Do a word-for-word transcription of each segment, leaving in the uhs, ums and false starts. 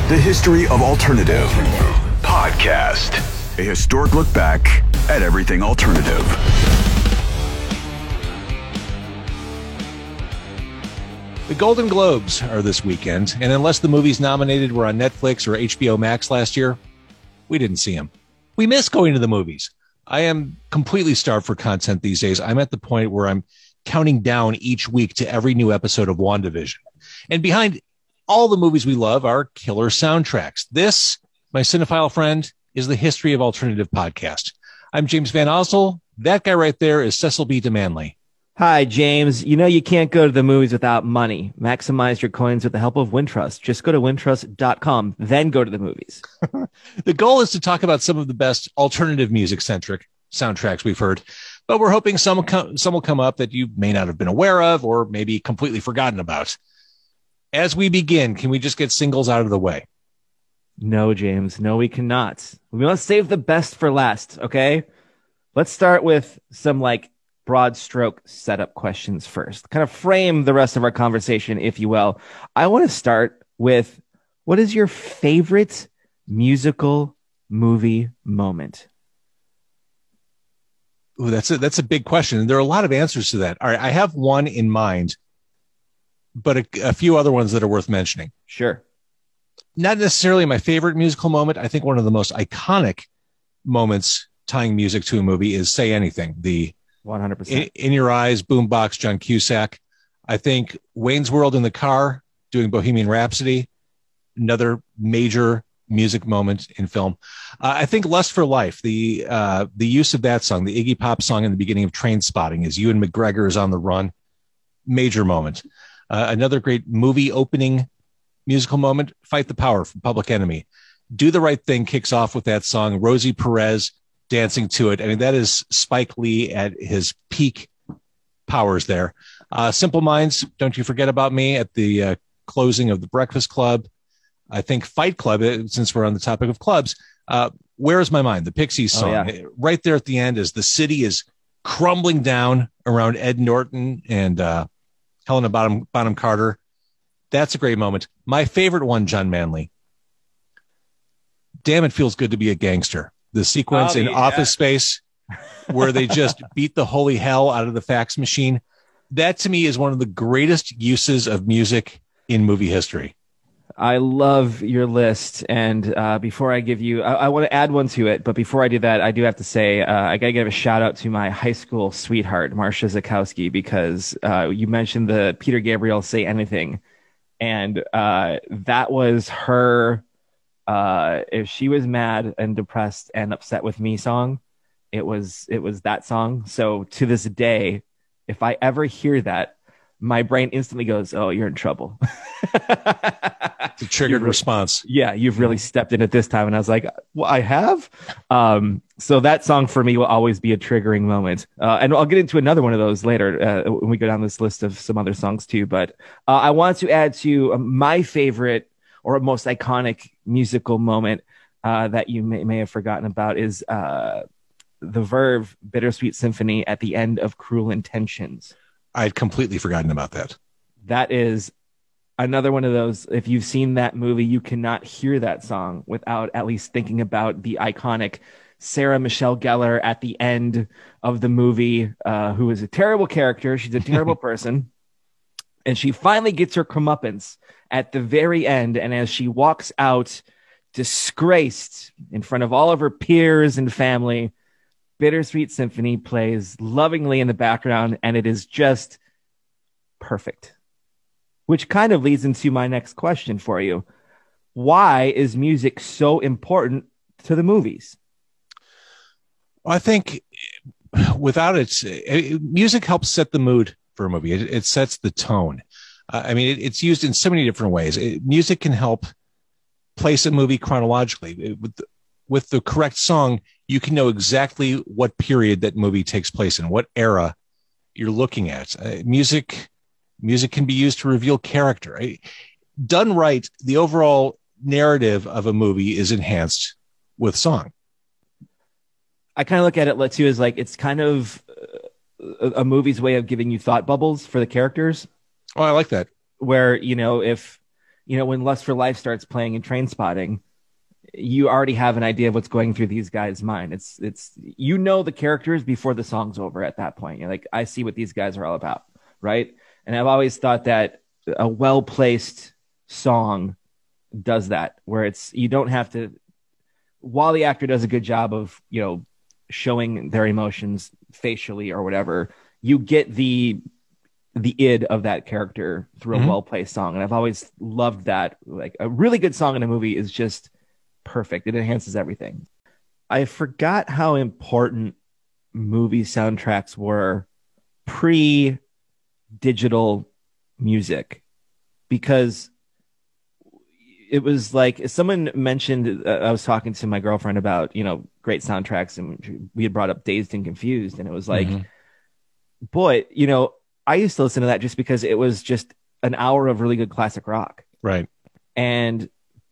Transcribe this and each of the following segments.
The History of Alternative Podcast. A historic look back at everything alternative. The Golden Globes are this weekend, and unless the movies nominated were on Netflix or H B O Max last year, we didn't see them. We miss going to the movies. I am completely starved for content these days. I'm at the point where I'm counting down each week to every new episode of WandaVision. And behind all the movies we love are killer soundtracks. This, my cinephile friend, is the History of Alternative podcast. I'm James Van Osel. That guy right there is Cecil B. DeManley. Hi, James. You know you can't go to the movies without money. Maximize your coins with the help of Wintrust. Just go to wintrust dot com, then go to the movies. The goal is to talk about some of the best alternative music-centric soundtracks we've heard, but we're hoping some, com- some will come up that you may not have been aware of or maybe completely forgotten about. As we begin, can we just get singles out of the way? No, James. No, we cannot. We must save the best for last, okay? Let's start with some, like, broad stroke setup questions first. Kind of frame the rest of our conversation, if you will. I want to start with, what is your favorite musical movie moment? Ooh, that's a, that's a big question. And there are a lot of answers to that. All right, I have one in mind, but a, a few other ones that are worth mentioning. Sure. Not necessarily my favorite musical moment. I think one of the most iconic moments tying music to a movie is Say Anything, the one hundred percent. In, in Your Eyes, Boombox, John Cusack. I think Wayne's World in the car, doing Bohemian Rhapsody, another major music moment in film. Uh, I think Lust for Life, the uh, the use of that song, the Iggy Pop song in the beginning of Trainspotting, as Ewan McGregor is on the run, major moment. Uh, another great movie opening musical moment, Fight the Power from Public Enemy. Do the Right Thing kicks off with that song, Rosie Perez dancing to it. I mean, that is Spike Lee at his peak powers there. Uh, Simple Minds, Don't You Forget About Me at the uh, closing of The Breakfast Club. I think Fight Club, since we're on the topic of clubs, uh, Where Is My Mind? The Pixies song. Oh, yeah. Right there at the end as the city is crumbling down around Ed Norton and uh, Helena Bonham, Bonham Carter. That's a great moment. My favorite one, John Manley. Damn, It Feels Good to Be a Gangster. The sequence oh, in yeah. Office Space where they just beat the holy hell out of the fax machine. That to me is one of the greatest uses of music in movie history. I love your list. And uh, before I give you, I, I want to add one to it. But before I do that, I do have to say, uh, I got to give a shout out to my high school sweetheart, Marcia Zakowski, because uh, you mentioned the Peter Gabriel Say Anything. And uh, that was her. Uh, if she was mad and depressed and upset with me song, it was, it was that song. So to this day, if I ever hear that, my brain instantly goes, oh, you're in trouble. It's a triggered really, response. Yeah. You've really stepped in at this time. And I was like, well, I have. Um, so that song for me will always be a triggering moment. Uh, and I'll get into another one of those later uh, when we go down this list of some other songs too. But uh, I want to add to uh, my favorite or most iconic musical moment uh, that you may, may have forgotten about is uh, the Verve Bittersweet Symphony at the end of Cruel Intentions. I'd completely forgotten about that. That is another one of those, if you've seen that movie, you cannot hear that song without at least thinking about the iconic Sarah Michelle Gellar at the end of the movie, uh, who is a terrible character. She's a terrible person. And she finally gets her comeuppance at the very end. And as she walks out disgraced in front of all of her peers and family, Bittersweet Symphony plays lovingly in the background. And it is just perfect. Which kind of leads into my next question for you. Why is music so important to the movies? I think without it, it music helps set the mood for a movie. It, it sets the tone. Uh, I mean, it, it's used in so many different ways. It, music can help place a movie chronologically. It, with, the, with the correct song, you can know exactly what period that movie takes place in, what era you're looking at. Uh, music, music can be used to reveal character. I, done right, the overall narrative of a movie is enhanced with song. I kind of look at it too as like it's kind of a, a movie's way of giving you thought bubbles for the characters. Oh, I like that. Where, you know, if you know, when Lust for Life starts playing in Train Spotting, you already have an idea of what's going through these guys' mind. It's, it's, you know, the characters before the song's over at that point. You're like, I see what these guys are all about. Right. And I've always thought that a well-placed song does that, where it's, you don't have to, while the actor does a good job of, you know, showing their emotions facially or whatever, you get the, the id of that character through a mm-hmm. well-placed song. And I've always loved that. Like, a really good song in a movie is just perfect. It enhances everything. I forgot how important movie soundtracks were pre-digital music, because it was like, someone mentioned, uh, I was talking to my girlfriend about, you know, great soundtracks, and we had brought up Dazed and Confused, and it was like, mm-hmm. boy, you know, I used to listen to that just because it was just an hour of really good classic rock. Right. And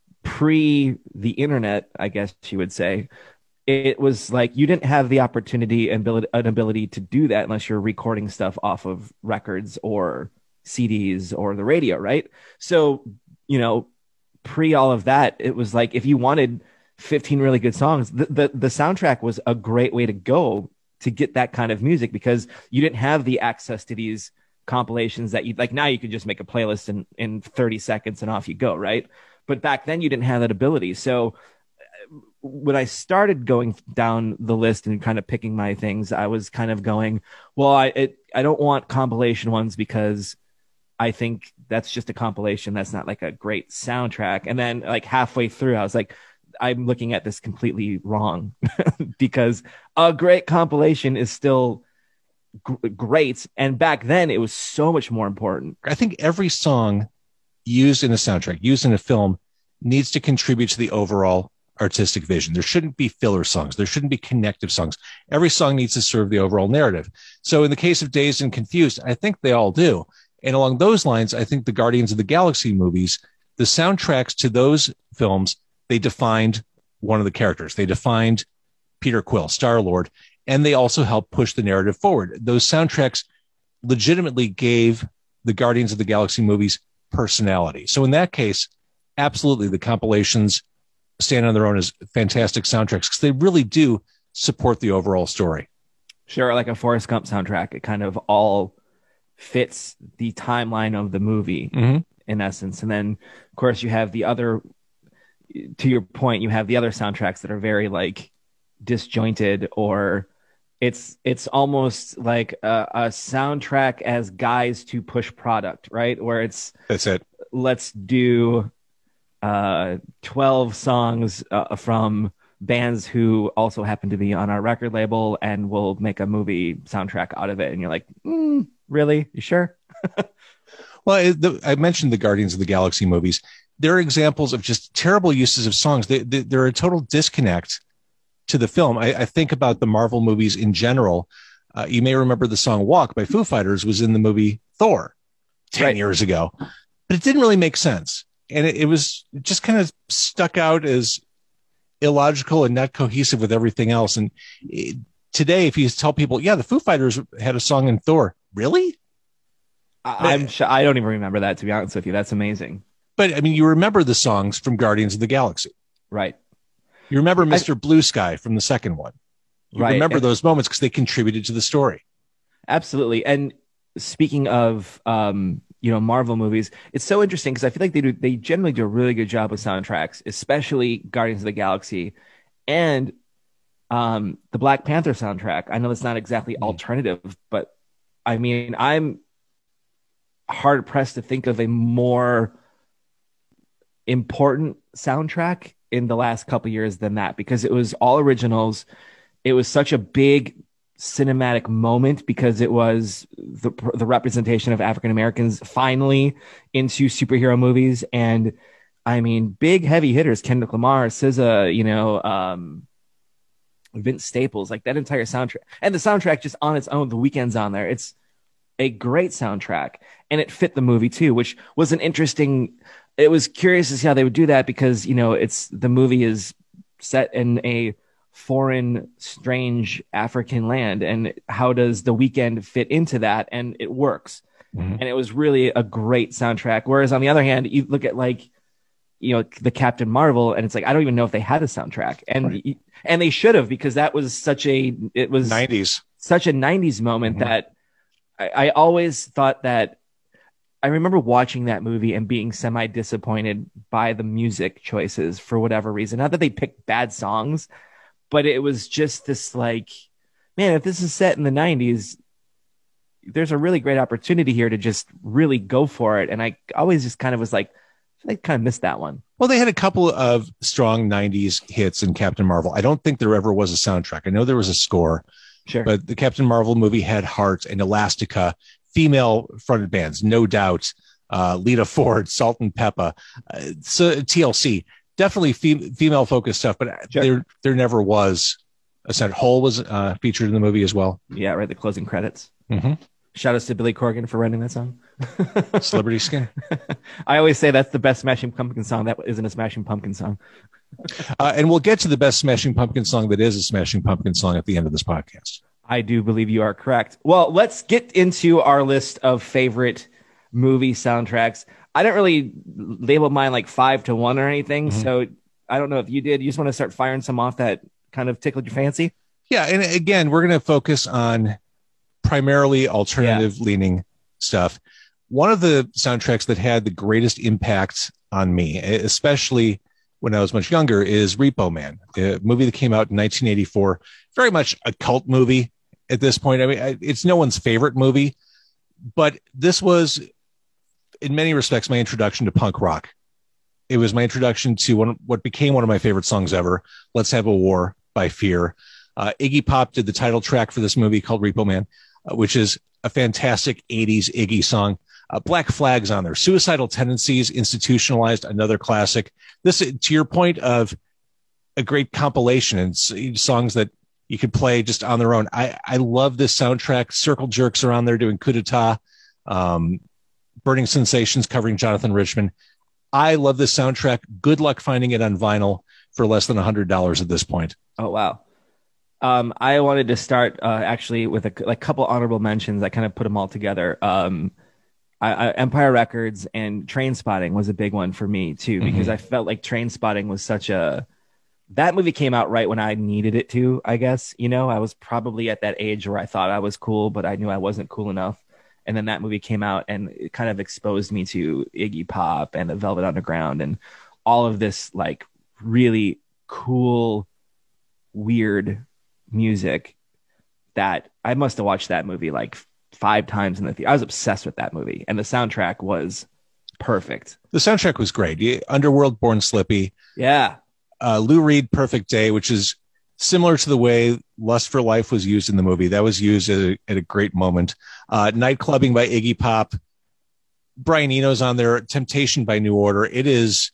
pre the internet, I guess you would say, it was like you didn't have the opportunity and ability, an ability to do that unless you're recording stuff off of records or C Ds or the radio, right? So, you know, pre all of that, it was like if you wanted fifteen really good songs, the, the, the soundtrack was a great way to go to get that kind of music, because you didn't have the access to these compilations that you like. Now you could just make a playlist in, in thirty seconds and off you go, right? But back then you didn't have that ability. So when I started going down the list and kind of picking my things, I was kind of going, well, I it, I don't want compilation ones because I think that's just a compilation. That's not like a great soundtrack. And then like halfway through, I was like, I'm looking at this completely wrong because a great compilation is still g- great. And back then it was so much more important. I think every song used in a soundtrack, used in a film, needs to contribute to the overall artistic vision. There shouldn't be filler songs. There shouldn't be connective songs. Every song needs to serve the overall narrative. So in the case of Dazed and Confused, I think they all do. And along those lines, I think the Guardians of the Galaxy movies, the soundtracks to those films, they defined one of the characters. They defined Peter Quill, Star-Lord, and they also helped push the narrative forward. Those soundtracks legitimately gave the Guardians of the Galaxy movies personality. So in that case, absolutely, the compilations stand on their own as fantastic soundtracks because they really do support the overall story. Sure, like a Forrest Gump soundtrack. It kind of all fits the timeline of the movie, mm-hmm. in essence. And then, of course, you have the other, to your point, you have the other soundtracks that are very like disjointed, or it's it's almost like a, a soundtrack as guys to push product, right? Where it's that's it. Let's do uh, twelve songs uh, from bands who also happen to be on our record label, and we'll make a movie soundtrack out of it. And you're like, mm, really? You sure? Well, it, the, I mentioned the Guardians of the Galaxy movies. They're examples of just terrible uses of songs. They, they, they're a total disconnect to the film. I, I think about the Marvel movies in general. Uh, you may remember the song Walk by Foo Fighters was in the movie Thor ten right. years ago, but it didn't really make sense. And it, it was just kind of stuck out as illogical and not cohesive with everything else. And it, today, if you tell people, yeah, the Foo Fighters had a song in Thor, really? I, I'm sh- I don't even remember that, to be honest with you. That's amazing. But I mean, you remember the songs from Guardians of the Galaxy, right? You remember Mister I, Blue Sky from the second one. You right. remember and, those moments because they contributed to the story. Absolutely. And speaking of, um, you know, Marvel movies, it's so interesting because I feel like they do, they generally do a really good job with soundtracks, especially Guardians of the Galaxy and um, the Black Panther soundtrack. I know it's not exactly mm. alternative, but I mean, I'm hard pressed to think of a more important soundtrack in the last couple years than that, because it was all originals. It was such a big cinematic moment because it was the the representation of African Americans finally into superhero movies. And I mean, big heavy hitters, Kendrick Lamar, S Z A, you know, um, Vince Staples, like that entire soundtrack. And the soundtrack just on its own, The Weeknd's on there. It's a great soundtrack, and it fit the movie too, which was an interesting, it was curious to see how they would do that because, you know, it's the movie is set in a foreign, strange African land. And how does The Weeknd fit into that? And it works. Mm-hmm. And it was really a great soundtrack. Whereas on the other hand, you look at like you know, the Captain Marvel, and it's like I don't even know if they had a soundtrack, and right. and they should have, because that was such a it was nineties such a nineties moment mm-hmm. that I, I always thought that. I remember watching that movie and being semi disappointed by the music choices for whatever reason. Not that they picked bad songs, but it was just this like, man, if this is set in the nineties, there's a really great opportunity here to just really go for it. And I always just kind of was like, I kind of missed that one. Well, they had a couple of strong nineties hits in Captain Marvel. I don't think there ever was a soundtrack. I know there was a score, sure, but the Captain Marvel movie had Heart and Elastica. Female fronted bands, No Doubt, uh, Lita Ford, Salt and Peppa, uh, so T L C, definitely fem- female focused stuff, but sure. there there never was a sound. Hole was uh, featured in the movie as well. Yeah, right. The closing credits. Mm-hmm. Shout out to Billy Corgan for writing that song. Celebrity Skin. I always say that's the best Smashing Pumpkin song that isn't a Smashing Pumpkin song. uh, and we'll get to the best Smashing Pumpkin song that is a Smashing Pumpkin song at the end of this podcast. I do believe you are correct. Well, let's get into our list of favorite movie soundtracks. I didn't really label mine like five to one or anything. Mm-hmm. So I don't know if you did. You just want to start firing some off that kind of tickled your fancy? Yeah. And again, we're going to focus on primarily alternative yeah. leaning stuff. One of the soundtracks that had the greatest impact on me, especially when I was much younger, is Repo Man, a movie that came out in nineteen eighty-four. Very much a cult movie at this point. I mean, it's no one's favorite movie, but this was, in many respects, my introduction to punk rock. It was my introduction to one, what became one of my favorite songs ever, Let's Have a War by Fear. Uh, Iggy Pop did the title track for this movie called Repo Man, uh, which is a fantastic eighties Iggy song. Uh, Black Flag's on there. Suicidal Tendencies, Institutionalized, another classic. This, to your point of a great compilation and songs that you could play just on their own. I, I love this soundtrack. Circle Jerks are on there doing Coup d'etat. Um, Burning Sensations covering Jonathan Richman. I love this soundtrack. Good luck finding it on vinyl for less than one hundred dollars at this point. Oh, wow. Um, I wanted to start uh, actually with a like couple honorable mentions. I kind of put them all together. Um, I, I, Empire Records and Trainspotting was a big one for me too, because mm-hmm. I felt like Trainspotting was such a, that movie came out right when I needed it to, I guess. You know, I was probably at that age where I thought I was cool, but I knew I wasn't cool enough. And then that movie came out and it kind of exposed me to Iggy Pop and the Velvet Underground and all of this like really cool, weird music that I must have watched that movie like five times in the theater. I was obsessed with that movie and the soundtrack was perfect. The soundtrack was great. Underworld, Born Slippy. Yeah. Uh, Lou Reed, Perfect Day, which is similar to the way Lust for Life was used in the movie. That was used at a, at a great moment. Uh, Night Clubbing by Iggy Pop. Brian Eno's on there. Temptation by New Order. It is,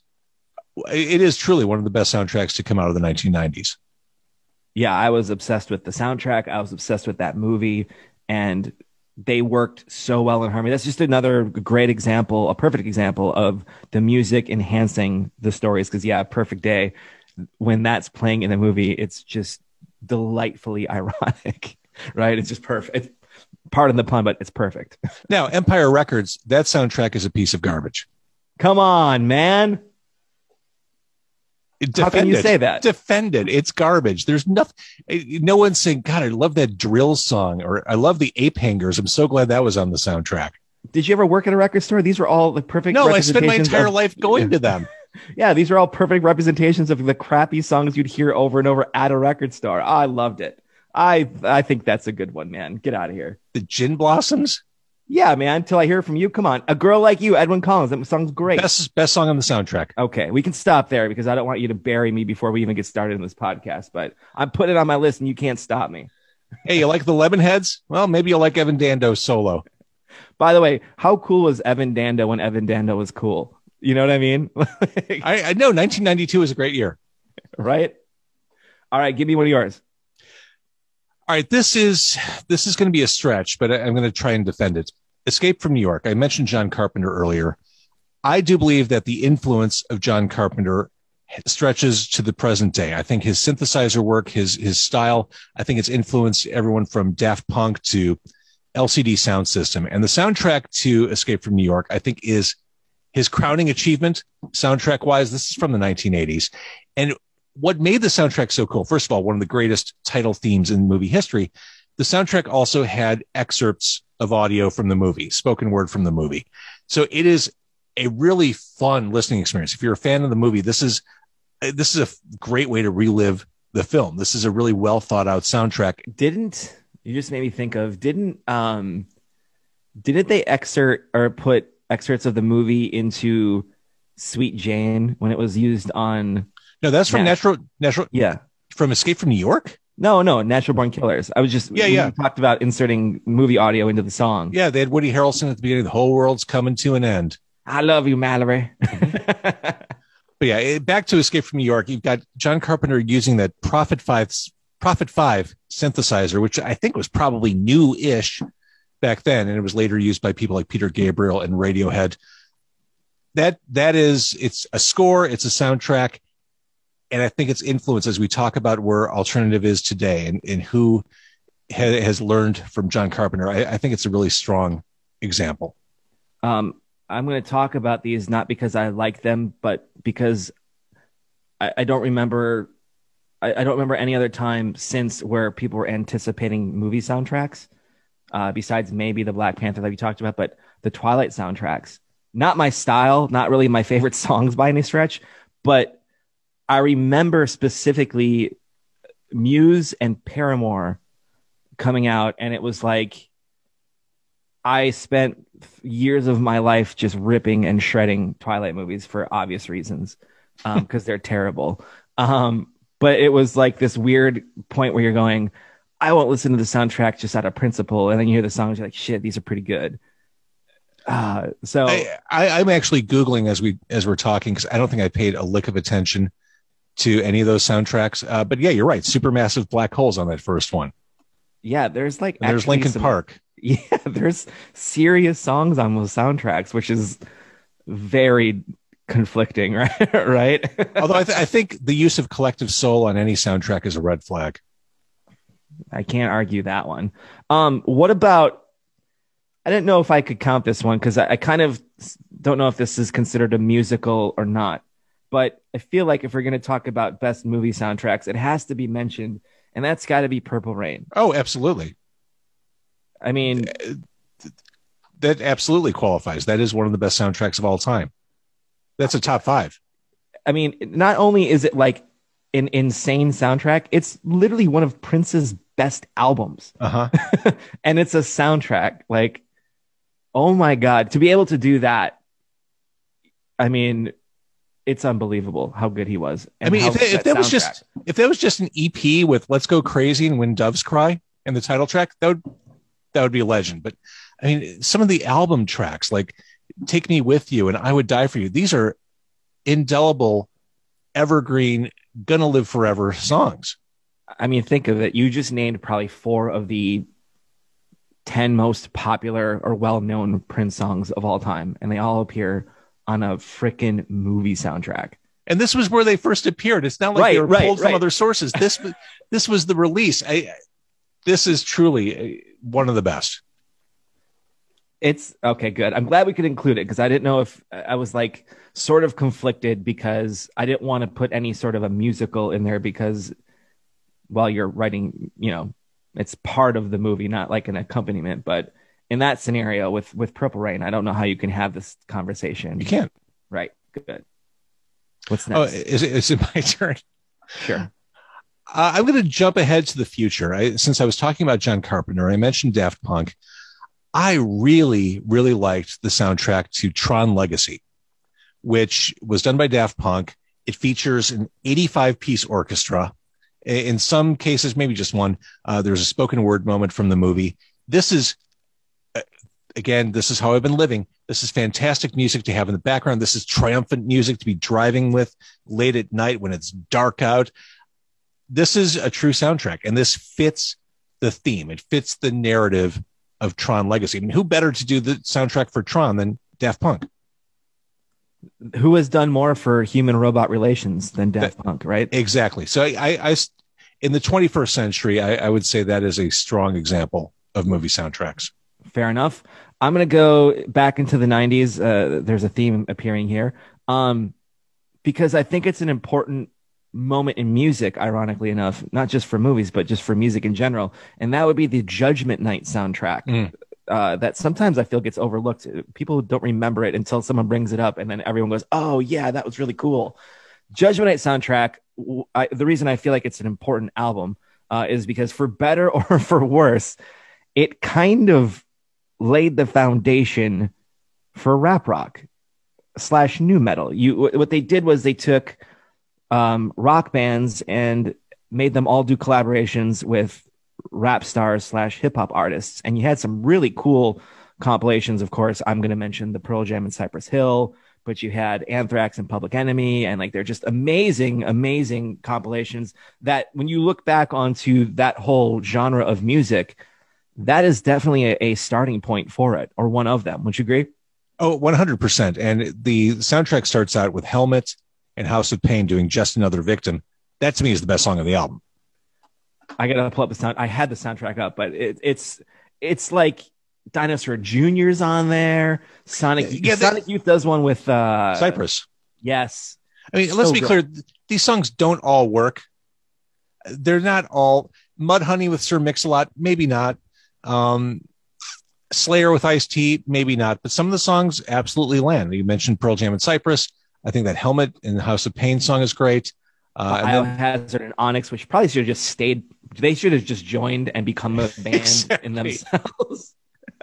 it is truly one of the best soundtracks to come out of the nineteen nineties. Yeah, I was obsessed with the soundtrack. I was obsessed with that movie, and they worked so well in harmony. That's just another great example, a perfect example of the music enhancing the stories. Because yeah, Perfect Day, when that's playing in the movie, it's just delightfully ironic, right? It's just perfect. It's, pardon the pun, but it's perfect. Now, Empire Records, that soundtrack is a piece of garbage. Come on, man. Defend How can you it. say that? Defend it. It's garbage. There's nothing. No one's saying, God, I love that drill song, or I love the Ape Hangers. I'm so glad that was on the soundtrack. Did you ever work at a record store? These were all the perfect. No, I spent my entire of, life going to them. Yeah, these are all perfect representations of the crappy songs you'd hear over and over at a record store. Oh, I loved it. I I think that's a good one, man. Get out of here. The Gin Blossoms? Yeah, man. Until I hear from you. Come on. A Girl Like You, Edwyn Collins. That song's great. Best, best song on the soundtrack. Okay, we can stop there because I don't want you to bury me before we even get started in this podcast. But I'm putting it on my list and you can't stop me. Hey, you like the Lemonheads? Well, maybe you'll like Evan Dando solo. By the way, how cool was Evan Dando when Evan Dando was cool? You know what I mean? I, I know nineteen ninety-two was a great year. Right? All right, give me one of yours. All right, this is this is going to be a stretch, but I, I'm going to try and defend it. Escape from New York. I mentioned John Carpenter earlier. I do believe that the influence of John Carpenter stretches to the present day. I think his synthesizer work, his his style, I think it's influenced everyone from Daft Punk to L C D Sound System. And the soundtrack to Escape from New York, I think, is his crowning achievement, soundtrack wise, this is from the nineteen eighties. And what made the soundtrack so cool, first of all, one of the greatest title themes in movie history, the soundtrack also had excerpts of audio from the movie, spoken word from the movie. So it is a really fun listening experience. If you're a fan of the movie, this is this is a great way to relive the film. This is a really well thought out soundtrack. Didn't you just made me think of, didn't, um, didn't they excerpt or put excerpts of the movie into Sweet Jane when it was used on? No, that's from Nat- Natural, Natural, Yeah. From Escape from New York? No, no, Natural Born Killers. I was just, Yeah, we yeah. talked about inserting movie audio into the song. Yeah, they had Woody Harrelson at the beginning. The whole world's coming to an end. I love you, Mallory. But yeah, it- back to Escape from New York. You've got John Carpenter using that Prophet Five, Prophet Five synthesizer, which I think was probably new-ish back then, and it was later used by people like Peter Gabriel and Radiohead. That that is, it's a score, it's a soundtrack, and I think its influence as we talk about where alternative is today and, and who ha- has learned from John Carpenter. I, I think it's a really strong example. Um, I'm going to talk about these not because I like them, but because I, I don't remember. I, I don't remember any other time since where people were anticipating movie soundtracks, uh, besides maybe the Black Panther that we talked about, but the Twilight soundtracks. Not my style, not really my favorite songs by any stretch, but I remember specifically Muse and Paramore coming out, and it was like I spent years of my life just ripping and shredding Twilight movies for obvious reasons, um, because they're terrible. Um, but it was like this weird point where you're going, I won't listen to the soundtrack just out of principle, and then you hear the songs, you're like, shit, these are pretty good. Uh, so I, I, I'm actually Googling as we as we're talking because I don't think I paid a lick of attention to any of those soundtracks. Uh, but yeah, you're right. Supermassive black holes on that first one. yeah, there's like And there's actually Linkin some- Park. Yeah, there's serious songs on those soundtracks, which is very conflicting, right? right? Although I, th- I think the use of Collective Soul on any soundtrack is a red flag. I can't argue that one. Um, what about? I didn't know if I could count this one because I, I kind of don't know if this is considered a musical or not. But I feel like if we're going to talk about best movie soundtracks, it has to be mentioned, and that's got to be Purple Rain. Oh, absolutely. I mean, That absolutely qualifies. That is one of the best soundtracks of all time. That's a top five. I mean, not only is it like an insane soundtrack, it's literally one of Prince's best albums. Uh-huh. And it's a soundtrack. Like, oh my God, to be able to do that. I mean, it's unbelievable how good he was. I mean, if, how- that, if that was soundtrack. just if that was just an E P with "Let's Go Crazy" and "When Doves Cry" and the title track, that would that would be a legend. But I mean, some of the album tracks like "Take Me With You" and "I Would Die for You," these are indelible, evergreen, gonna live forever songs. I mean, think of it. You just named probably four of the ten most popular or well-known Prince songs of all time, and they all appear on a freaking movie soundtrack. And this was where they first appeared. It's not like Right, they were right, pulled from right. other sources. This this was the release. I, this is truly uh, one of the best. It's okay, good. I'm glad we could include it because I didn't know if I was like sort of conflicted because I didn't want to put any sort of a musical in there because while you're writing, you know, it's part of the movie, not like an accompaniment. But in that scenario with with Purple Rain, I don't know how you can have this conversation. You can't. Right. Good. What's Oh, next? is it, is it my turn? Sure. Uh, I'm going to jump ahead to the future. I, since I was talking about John Carpenter, I mentioned Daft Punk. I really, really liked the soundtrack to Tron Legacy, which was done by Daft Punk. It features an eighty-five piece orchestra. In some cases, maybe just one. Uh, there's a spoken word moment from the movie. This is, uh, again, this is how I've been living. This is fantastic music to have in the background. This is triumphant music to be driving with late at night when it's dark out. This is a true soundtrack, and this fits the theme. It fits the narrative of Tron Legacy. I mean, who better to do the soundtrack for Tron than Daft Punk? Who has done more for human robot relations than Daft That- Punk, right? Exactly. So I, I, I in the twenty-first century, I, I would say that is a strong example of movie soundtracks. Fair enough. I'm gonna go back into the nineties. Uh, there's a theme appearing here, um, because I think it's an important moment in music, ironically enough, not just for movies, but just for music in general. And that would be the Judgment Night soundtrack. Mm. Uh, that sometimes I feel gets overlooked. People don't remember it until someone brings it up, and then everyone goes, "Oh yeah, that was really cool." Judgment Night soundtrack. I, the reason I feel like it's an important album uh, is because, for better or for worse, it kind of laid the foundation for rap rock slash new metal. You, what they did was they took um, rock bands and made them all do collaborations with rap stars slash hip hop artists. And you had some really cool compilations. Of course, I'm going to mention the Pearl Jam and Cypress Hill, but you had Anthrax and Public Enemy. And like, they're just amazing, amazing compilations that when you look back onto that whole genre of music, that is definitely a, a starting point for it, or one of them. Would you agree? Oh, one hundred percent. And the soundtrack starts out with Helmet and House of Pain doing Just Another Victim. That to me is the best song of the album. I gotta pull up the sound. I had the soundtrack up, but it, it's it's like Dinosaur Junior's on there. Sonic yeah, Sonic they, Youth does one with uh, Cypress. Yes. I mean, so let's be good. clear. These songs don't all work. They're not all. Mudhoney with Sir Mix-a-Lot, maybe not. Um, Slayer with Ice-T, maybe not. But some of the songs absolutely land. You mentioned Pearl Jam and Cypress. I think that Helmet and the House of Pain song is great. Uh, Biohazard and Onyx, which probably should have just stayed. They should have just joined and become a band exactly. in themselves.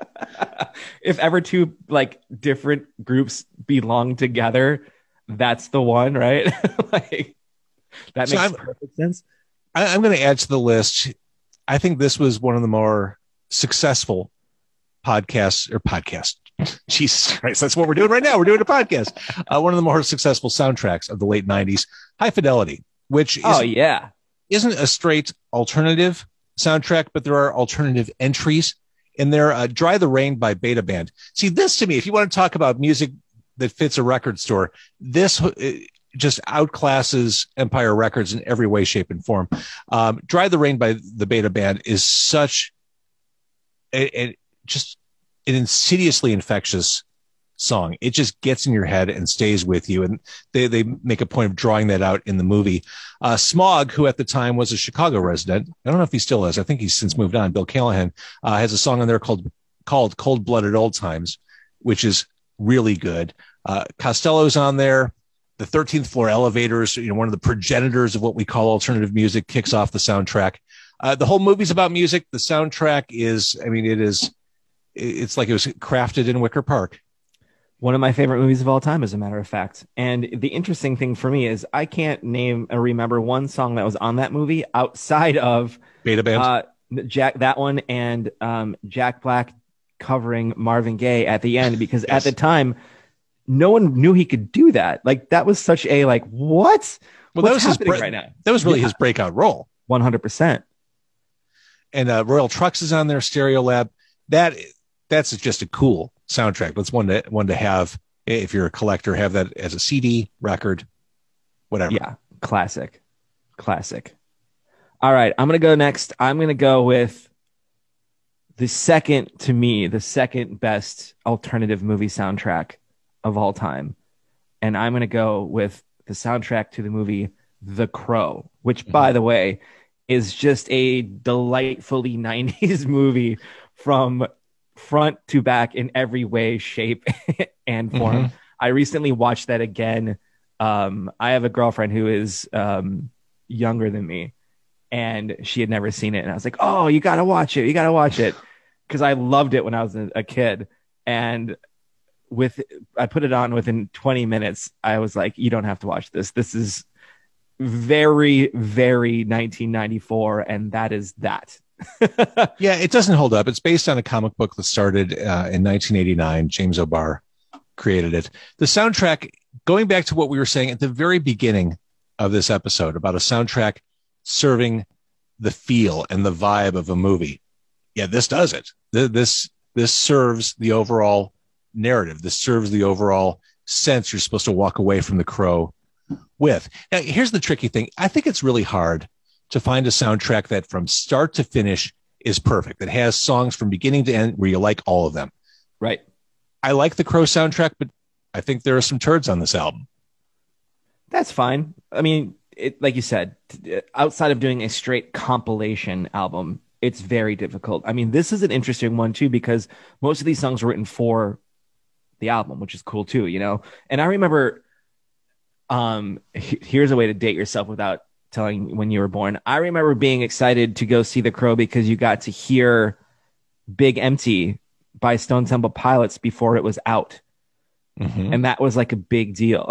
If ever two like different groups belong together, that's the one, right? Like that makes so perfect sense. I, I'm going to add to the list. I think this was one of the more successful podcasts or podcast. Jesus Christ, that's what we're doing right now. We're doing a podcast. Uh, one of the more successful soundtracks of the late nineties, High Fidelity, which oh yeah, isn't a straight alternative soundtrack, but there are alternative entries in there. Uh, Dry the Rain by Beta Band. See, this to me, if you want to talk about music that fits a record store, this uh, just outclasses Empire Records in every way, shape, and form. Um, Dry the Rain by the Beta Band is such a, a just an insidiously infectious song. It just gets in your head and stays with you. And they, they make a point of drawing that out in the movie. Uh, Smog, who at the time was a Chicago resident, I don't know if he still is. I think he's since moved on. Bill Callahan uh, has a song on there called, called Cold Blooded Old Times, which is really good. Uh, Costello's on there. The thirteenth Floor Elevators, you know, one of the progenitors of what we call alternative music, kicks off the soundtrack. Uh, the whole movie's about music. The soundtrack is, I mean, it is, it's like it was crafted in Wicker Park. One of my favorite movies of all time, as a matter of fact. And the interesting thing for me is I can't name or remember one song that was on that movie outside of Beta Band, uh, Jack, that one, and um, Jack Black covering Marvin Gaye at the end, because yes. at the time, no one knew he could do that. Like that was such a like, what? Well, What's that was his happening bre- right now? That was really yeah. his breakout role. one hundred percent. And uh, Royal Trucks is on there, Stereo Lab. That that's just a cool soundtrack. That's one to one to have if you're a collector. Have that as a C D, record, whatever. Yeah, classic, classic. All right, I'm gonna go next. I'm gonna go with the second, to me, the second best alternative movie soundtrack of all time, and I'm gonna go with the soundtrack to the movie The Crow, which, mm-hmm. by the way, is just a delightfully nineties movie from front to back in every way, shape, and form. Mm-hmm. I recently watched that again. Um, I have a girlfriend who is um, younger than me, and she had never seen it. And I was like, oh, you got to watch it. You got to watch it. Because I loved it when I was a, a kid. And with I put it on within twenty minutes. I was like, you don't have to watch this. This is very, very nineteen ninety-four. And that is that. Yeah, it doesn't hold up. It's based on a comic book that started uh, in nineteen eighty-nine. James O'Barr created it. The soundtrack, going back to what we were saying at the very beginning of this episode about a soundtrack serving the feel and the vibe of a movie. Yeah, this does it. This this serves the overall narrative. This serves the overall sense you're supposed to walk away from The Crow with. Now, here's the tricky thing. I think it's really hard to find a soundtrack that from start to finish is perfect, that has songs from beginning to end where you like all of them. Right. I like the Crow soundtrack, but I think there are some turds on this album. That's fine. I mean, it, like you said, outside of doing a straight compilation album, it's very difficult. I mean, this is an interesting one too, because most of these songs were written for the album, which is cool too, you know? And I remember, um, here's a way to date yourself without telling when you were born. I remember being excited to go see The Crow because you got to hear Big Empty by Stone Temple Pilots before it was out. Mm-hmm. And that was like a big deal,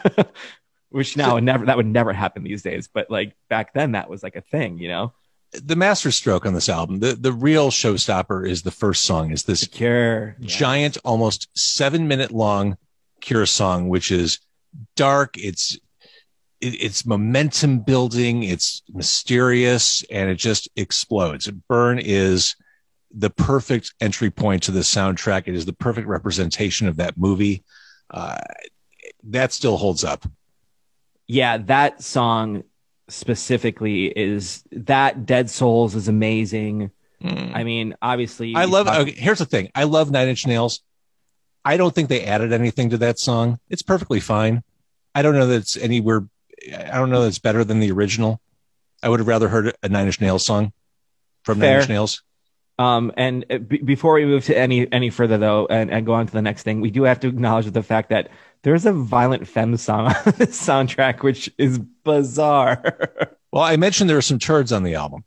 which now would never, that would never happen these days. But like back then that was like a thing, you know? The masterstroke on this album, the, the real showstopper is the first song, is this Cure. giant, yeah. almost seven minute long Cure song, which is dark. It's, it, it's momentum building. It's mysterious, and it just explodes. Burn is the perfect entry point to the soundtrack. It is the perfect representation of that movie. Uh, that still holds up. Yeah. That song specifically is that Dead Souls is amazing. Mm. I mean, obviously I love, talk- okay, here's the thing. I love Nine Inch Nails. I don't think they added anything to that song. It's perfectly fine. I don't know that it's anywhere. I don't know that it's better than the original. I would have rather heard a Nine Inch Nails song from Fair. Nine Inch Nails. Um, and b- before we move to any, any further though, and, and go on to the next thing, we do have to acknowledge the fact that there's a Violent Femme song on this soundtrack, which is bizarre. Well, I mentioned there are some turds on the album.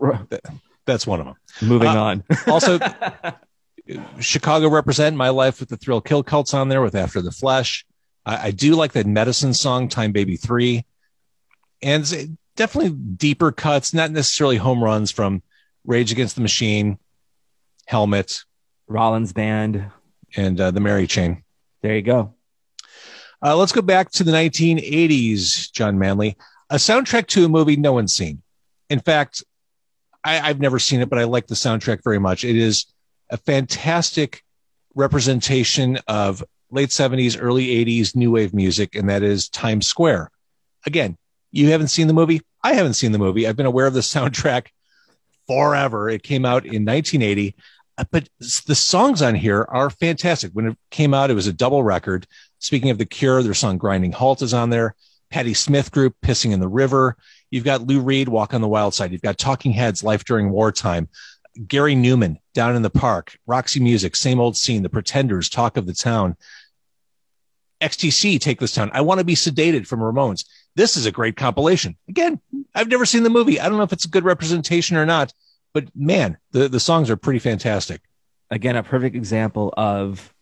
That's one of them. Moving uh, on. Also, Chicago Represent, My Life with the Thrill Kill Cult's on there with After the Flesh. I, I do like that Medicine song, Time Baby three. And definitely deeper cuts, not necessarily home runs, from Rage Against the Machine, Helmet, Rollins Band, and uh, The Mary Chain. There you go. Uh, let's go back to the nineteen eighties, John Manley. A soundtrack to a movie no one's seen. In fact, I, I've never seen it, but I like the soundtrack very much. It is a fantastic representation of late seventies, early eighties new wave music, and that is Times Square. Again, you haven't seen the movie. I haven't seen the movie. I've been aware of the soundtrack forever. It came out in nineteen eighty, but the songs on here are fantastic. When it came out, it was a double record. Speaking of The Cure, their song Grinding Halt is on there. Patti Smith Group, Pissing in the River. You've got Lou Reed, Walk on the Wild Side. You've got Talking Heads, Life During Wartime. Gary Newman, Down in the Park. Roxy Music, Same Old Scene. The Pretenders, Talk of the Town. X T C, Take This Town. I Want to Be Sedated from Ramones. This is a great compilation. Again, I've never seen the movie. I don't know if it's a good representation or not, but man, the, the songs are pretty fantastic. Again, a perfect example of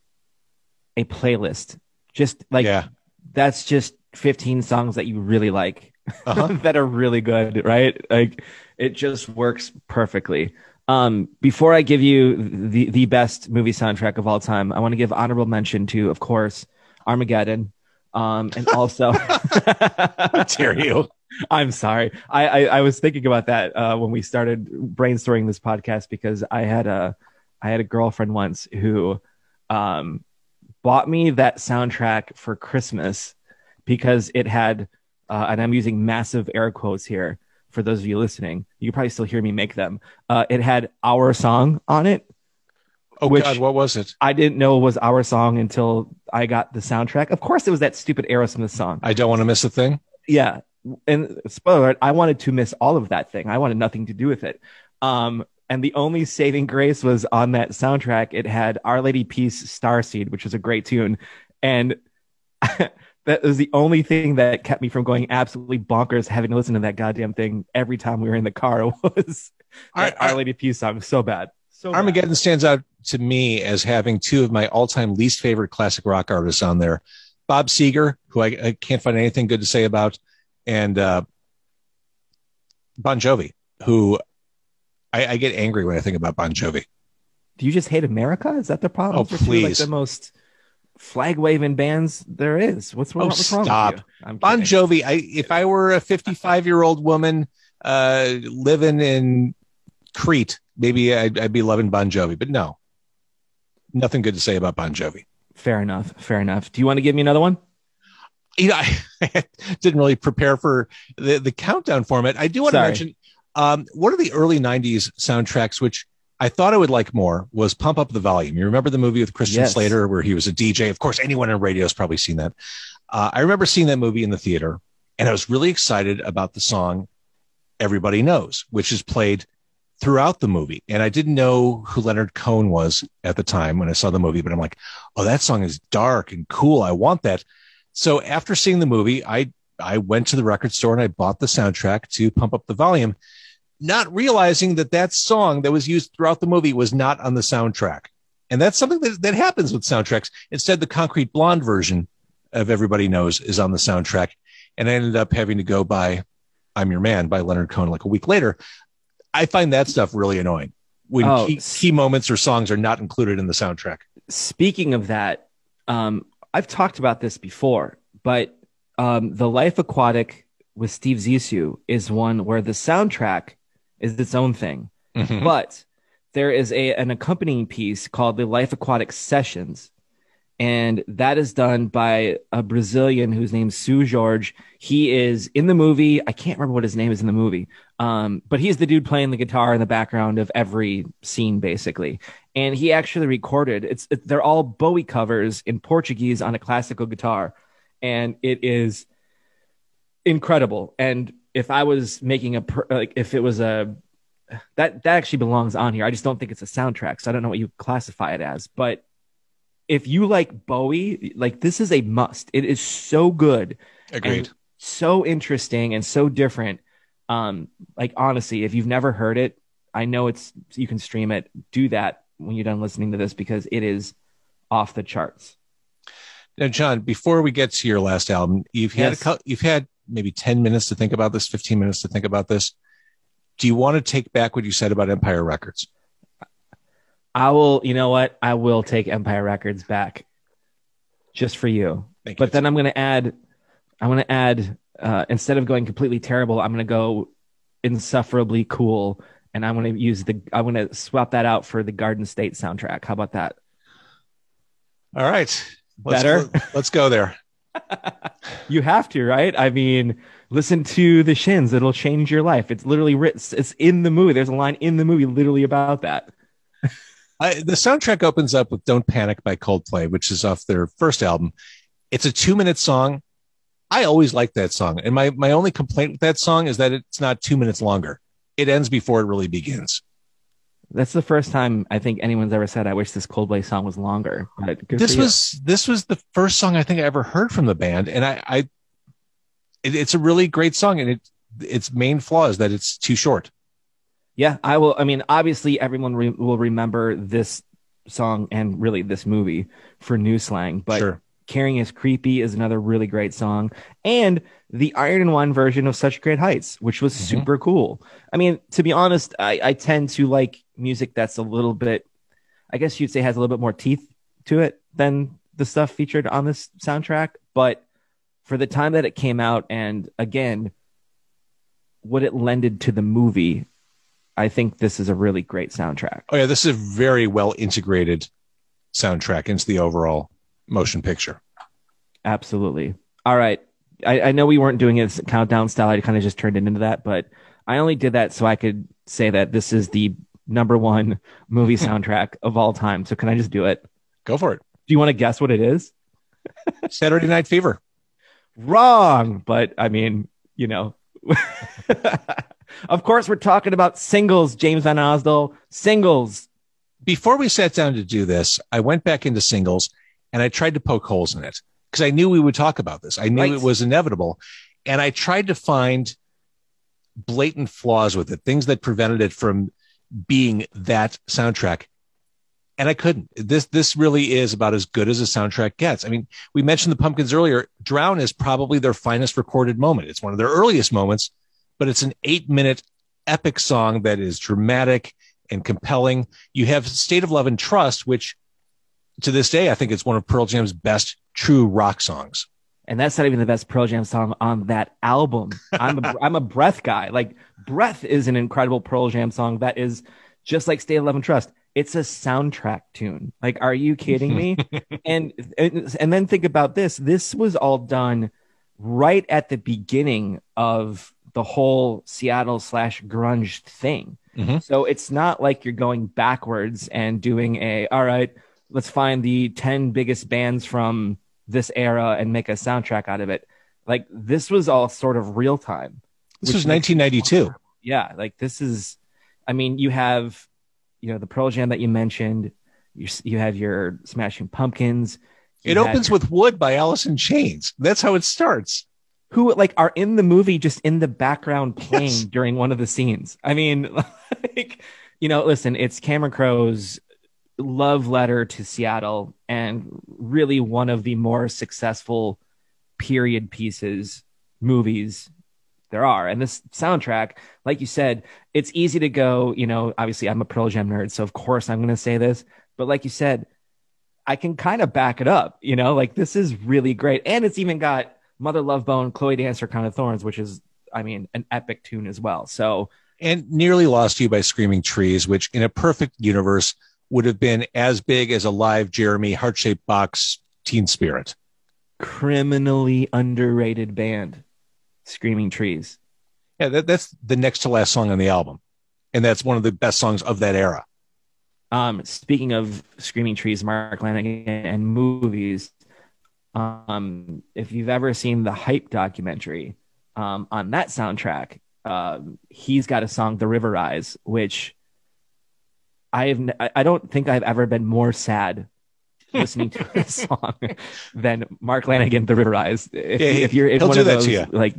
a playlist. Just like, yeah. That's just fifteen songs that you really like, uh-huh. that are really good, right? Like, it just works perfectly. Um, before I give you the, the best movie soundtrack of all time, I want to give honorable mention to, of course, Armageddon. Um, and also, how dare you? I'm sorry. I, I, I was thinking about that uh, when we started brainstorming this podcast, because I had a I had a girlfriend once who um, bought me that soundtrack for Christmas because it had, uh, and I'm using massive air quotes here for those of you listening. You can probably still hear me make them. Uh, it had Our Song on it. Oh, God, what was it? I didn't know it was Our Song until I got the soundtrack. Of course, it was that stupid Aerosmith song. I Don't Want to Miss a Thing? Yeah. And spoiler alert, I wanted to miss all of that thing. I wanted nothing to do with it. Um, and the only saving grace was on that soundtrack. It had Our Lady Peace Starseed, which was a great tune. And that was the only thing that kept me from going absolutely bonkers having to listen to that goddamn thing every time we were in the car. Was that I, I, Our Lady Peace song. So bad. So Armageddon bad. Stands out to me as having two of my all-time least favorite classic rock artists on there. Bob Seger, who I, I can't find anything good to say about, and uh, Bon Jovi, who I, I get angry when I think about Bon Jovi. Do you just hate America? Is that the problem? Oh, please. Like the most flag-waving bands there is. What's wrong, oh, what's wrong stop. with you? Bon Jovi, I, if I were a fifty-five-year-old woman uh, living in Crete, maybe I'd, I'd be loving Bon Jovi, but no. Nothing good to say about Bon Jovi. Fair enough. Fair enough. Do you want to give me another one? You know, I, I didn't really prepare for the, the countdown format. I do want Sorry. to mention um, one of the early nineties soundtracks, which I thought I would like more was Pump Up the Volume. You remember the movie with Christian Yes. Slater where he was a D J? Of course, anyone in radio has probably seen that. Uh, I remember seeing that movie in the theater, and I was really excited about the song Everybody Knows, which is played throughout the movie. And I didn't know who Leonard Cohen was at the time when I saw the movie, but I'm like, oh, that song is dark and cool. I want that. So after seeing the movie, I, I went to the record store and I bought the soundtrack to Pump Up the Volume, not realizing that that song that was used throughout the movie was not on the soundtrack. And that's something that, that happens with soundtracks. Instead, the Concrete Blonde version of Everybody Knows is on the soundtrack. And I ended up having to go buy I'm Your Man by Leonard Cohen like a week later. I find that stuff really annoying when Oh, key, key moments or songs are not included in the soundtrack. Speaking of that, um, I've talked about this before, but um, The Life Aquatic with Steve Zissou is one where the soundtrack is its own thing. Mhm. But there is a an accompanying piece called The Life Aquatic Sessions. And that is done by a Brazilian whose name's Sue Jorge. He is in the movie. I can't remember what his name is in the movie. Um, but he's the dude playing the guitar in the background of every scene, basically. And he actually recorded, it's it, they're all Bowie covers in Portuguese on a classical guitar. And it is incredible. And if I was making a, per- like, if it was a, that, that actually belongs on here. I just don't think it's a soundtrack. So I don't know what you classify it as, but if you like Bowie, like this is a must. It is so good. Agreed. And so interesting and so different. Um, like honestly, if you've never heard it, I know it's you can stream it. Do that when you're done listening to this because it is off the charts. Now, John, before we get to your last album, you've had Yes. a, cou- you've had maybe ten minutes to think about this, fifteen minutes to think about this. Do you want to take back what you said about Empire Records? I will, you know what? I will take Empire Records back just for you. Thank you. But then I'm going to add, I'm going to add, uh, instead of going completely terrible, I'm going to go insufferably cool. And I'm going to use the, I'm going to swap that out for the Garden State soundtrack. How about that? All right. Let's Better? Go, let's go there. You have to, right? I mean, listen to the Shins. It'll change your life. It's literally written, it's in the movie. There's a line in the movie literally about that. I, the soundtrack opens up with Don't Panic by Coldplay, which is off their first album. It's a two minute song. I always liked that song. And my, my only complaint with that song is that it's not two minutes longer. It ends before it really begins. That's the first time I think anyone's ever said, I wish this Coldplay song was longer. But good This for you. was, this was the first song I think I ever heard from the band. And I, I it, it's a really great song. And it, its main flaw is that it's too short. Yeah, I will. I mean, obviously, everyone re- will remember this song and really this movie for new slang. But Sure. Caring is Creepy is another really great song. And the Iron and Wine version of Such Great Heights, which was Mhm. super cool. I mean, to be honest, I, I tend to like music that's a little bit, I guess you'd say has a little bit more teeth to it than the stuff featured on this soundtrack. But for the time that it came out, and again, what it lended to the movie, I think this is a really great soundtrack. Oh yeah. This is a very well integrated soundtrack into the overall motion picture. Absolutely. All right. I, I know we weren't doing it countdown style. I kind of just turned it into that, but I only did that so I could say that this is the number one movie soundtrack of all time. So can I just do it? Go for it. Do you want to guess what it is? Saturday Night Fever. Wrong. But I mean, you know, of course we're talking about Singles, James Van Osdale. Singles. Before we sat down to do this, I went back into Singles and I tried to poke holes in it because I knew we would talk about this. I knew Right. it was inevitable. And I tried to find blatant flaws with it, things that prevented it from being that soundtrack. And I couldn't. This this really is about as good as a soundtrack gets. I mean, we mentioned the Pumpkins earlier. Drown is probably their finest recorded moment. It's one of their earliest moments, but it's an eight minute epic song that is dramatic and compelling. You have State of Love and Trust, which to this day, I think it's one of Pearl Jam's best true rock songs. And that's not even the best Pearl Jam song on that album. I'm a, I'm a Breath guy. Like Breath is an incredible Pearl Jam song that is just like State of Love and Trust. It's a soundtrack tune. Like, are you kidding me? and, and and then think about this. This was all done right at the beginning of the whole Seattle slash grunge thing. Mm-hmm. So it's not like you're going backwards and doing a, all right, let's find the ten biggest bands from this era and make a soundtrack out of it. Like this was all sort of real time. This was nineteen ninety-two. Yeah. Like this is, I mean, you have, you know, the Pearl Jam that you mentioned, you, you have your Smashing Pumpkins. It opens your, with Wood by Alice in Chains. That's how it starts. Who like are in the movie just in the background playing yes. during one of the scenes. I mean, like, you know, listen, it's Cameron Crowe's love letter to Seattle and really one of the more successful period pieces movies there are. And this soundtrack, like you said, it's easy to go, you know, obviously I'm a Pearl Jam nerd, so of course I'm going to say this, but like you said, I can kind of back it up, you know, like this is really great. And it's even got Mother Love Bone, Chloe Dancer, Crown of Thorns, which is, I mean, an epic tune as well. So, and Nearly Lost You by Screaming Trees, which in a perfect universe would have been as big as a live Jeremy Heart-Shaped Box Teen Spirit. Criminally underrated band, Screaming Trees. Yeah, that, that's the next to last song on the album. And that's one of the best songs of that era. Um, speaking of Screaming Trees, Mark Lanegan, and movies, um, if you've ever seen the Hype documentary, um, on that soundtrack, uh, he's got a song, The River Rise, which I have, I don't think I've ever been more sad listening to a song than Mark Lanegan, The River Rise. If, yeah, if you're in he'll one do of that those, to you. like,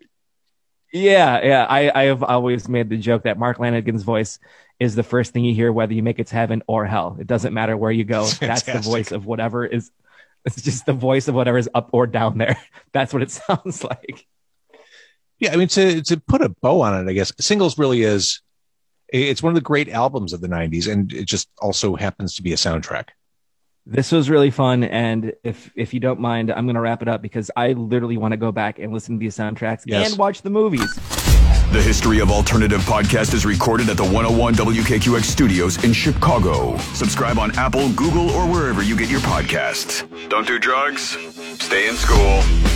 yeah, yeah, I, I have always made the joke that Mark Lanegan's voice is the first thing you hear, whether you make it to heaven or hell. It doesn't matter where you go. That's the voice of whatever is, it's just the voice of whatever is up or down there. That's what it sounds like. Yeah, I mean, to to put a bow on it, I guess Singles really is, it's one of the great albums of the nineties, and it just also happens to be a soundtrack. This was really fun, and if if you don't mind, I'm going to wrap it up because I literally want to go back and listen to these soundtracks yes. and watch the movies. The History of Alternative podcast is recorded at the one oh one W K Q X studios in Chicago. Subscribe on Apple, Google, or wherever you get your podcasts. Don't do drugs. Stay in school.